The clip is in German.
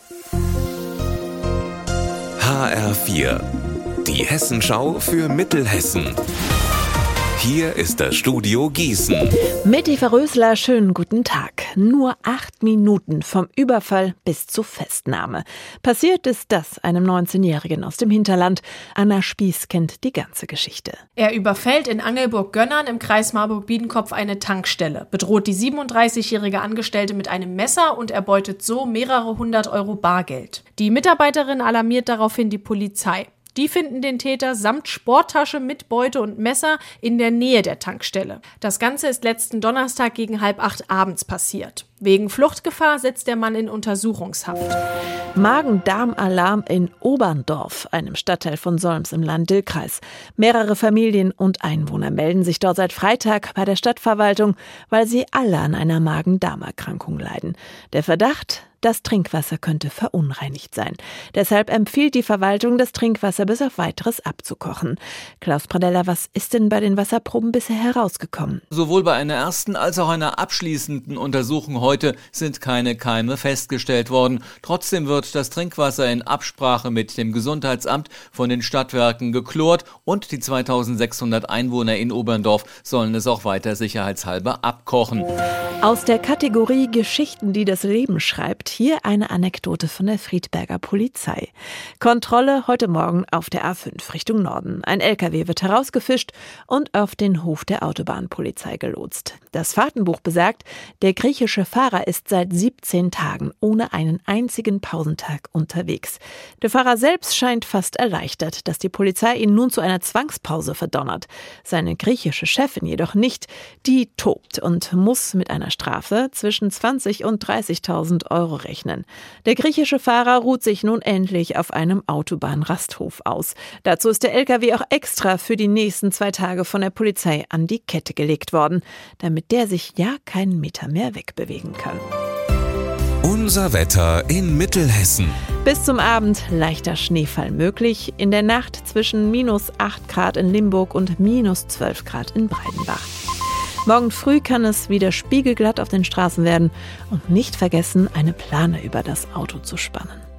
HR4, die Hessenschau für Mittelhessen. Hier ist das Studio Gießen. Mit Eva Rösler, schönen guten Tag. Nur 8 Minuten vom Überfall bis zur Festnahme. Passiert ist das einem 19-Jährigen aus dem Hinterland. Anna Spieß kennt die ganze Geschichte. Er überfällt in Angelburg-Gönnern im Kreis Marburg-Biedenkopf eine Tankstelle, bedroht die 37-jährige Angestellte mit einem Messer und erbeutet so mehrere 100 Euro Bargeld. Die Mitarbeiterin alarmiert daraufhin die Polizei. Die finden den Täter samt Sporttasche mit Beute und Messer in der Nähe der Tankstelle. Das Ganze ist letzten Donnerstag gegen 7:30 abends passiert. Wegen Fluchtgefahr sitzt der Mann in Untersuchungshaft. Magen-Darm-Alarm in Oberndorf, einem Stadtteil von Solms im Lahn-Dill-Kreis. Mehrere Familien und Einwohner melden sich dort seit Freitag bei der Stadtverwaltung, weil sie alle an einer Magen-Darm-Erkrankung leiden. Der Verdacht: das Trinkwasser könnte verunreinigt sein. Deshalb empfiehlt die Verwaltung, das Trinkwasser bis auf Weiteres abzukochen. Klaus Pradella, was ist denn bei den Wasserproben bisher herausgekommen? Sowohl bei einer ersten als auch einer abschließenden Untersuchung heute sind keine Keime festgestellt worden. Trotzdem wird das Trinkwasser in Absprache mit dem Gesundheitsamt von den Stadtwerken geklort und die 2600 Einwohner in Oberndorf sollen es auch weiter sicherheitshalber abkochen. Aus der Kategorie Geschichten, die das Leben schreibt, hier eine Anekdote von der Friedberger Polizei. Kontrolle heute Morgen auf der A5 Richtung Norden. Ein LKW wird herausgefischt und auf den Hof der Autobahnpolizei gelotst. Das Fahrtenbuch besagt, der griechische Fahrer ist seit 17 Tagen ohne einen einzigen Pausentag unterwegs. Der Fahrer selbst scheint fast erleichtert, dass die Polizei ihn nun zu einer Zwangspause verdonnert. Seine griechische Chefin jedoch nicht. Die tobt und muss mit einer Strafe zwischen 20.000 und 30.000 Euro rechnen. Der griechische Fahrer ruht sich nun endlich auf einem Autobahnrasthof aus. Dazu ist der LKW auch extra für die nächsten 2 Tage von der Polizei an die Kette gelegt worden, damit der sich ja keinen Meter mehr wegbewegen kann. Unser Wetter in Mittelhessen. Bis zum Abend leichter Schneefall möglich. In der Nacht zwischen -8 Grad in Limburg und -12 Grad in Breidenbach. Morgen früh kann es wieder spiegelglatt auf den Straßen werden. Und nicht vergessen, eine Plane über das Auto zu spannen.